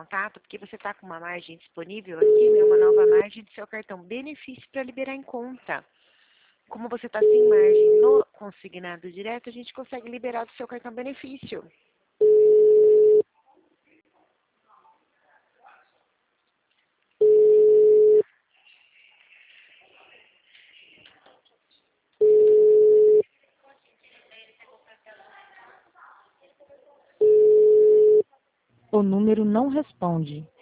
contato porque você está com uma margem disponível aqui, né? Uma nova margem do seu cartão benefício para liberar em conta. Como você está sem margem no consignado direto, a gente consegue liberar do seu cartão benefício. O número não responde.